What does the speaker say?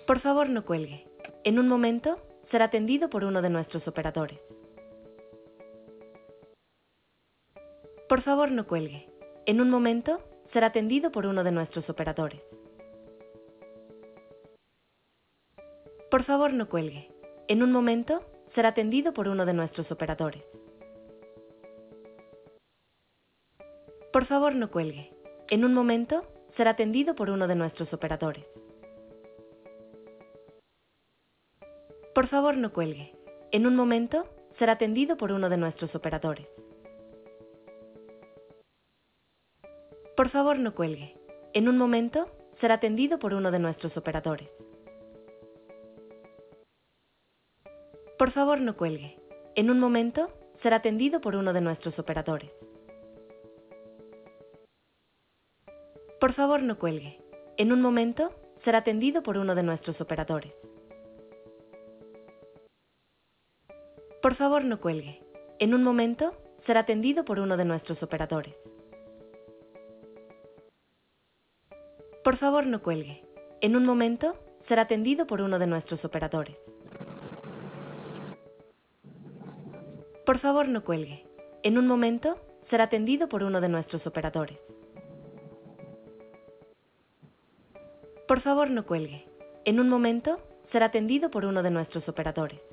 Por favor, no cuelgue. En un momento, será atendido por uno de nuestros operadores. Por favor, no cuelgue. En un momento, será atendido por uno de nuestros operadores. Por favor, no cuelgue. En un momento, será atendido por uno de nuestros operadores. Por favor, no cuelgue. En un momento, será atendido por uno de nuestros operadores. Por favor, no cuelgue. En un momento, será atendido por uno de nuestros operadores. Por favor, no cuelgue. En un momento, será atendido por uno de nuestros operadores. Por favor, no cuelgue. En un momento, será atendido por uno de nuestros operadores. Por favor, no cuelgue. En un momento, será atendido por uno de nuestros operadores. Por favor, no cuelgue. En un momento, será atendido por uno de nuestros operadores. Por favor, no cuelgue. En un momento, será atendido por uno de nuestros operadores. Por favor, no cuelgue. En un momento, será atendido por uno de nuestros operadores. Por favor, no cuelgue. En un momento, será atendido por uno de nuestros operadores.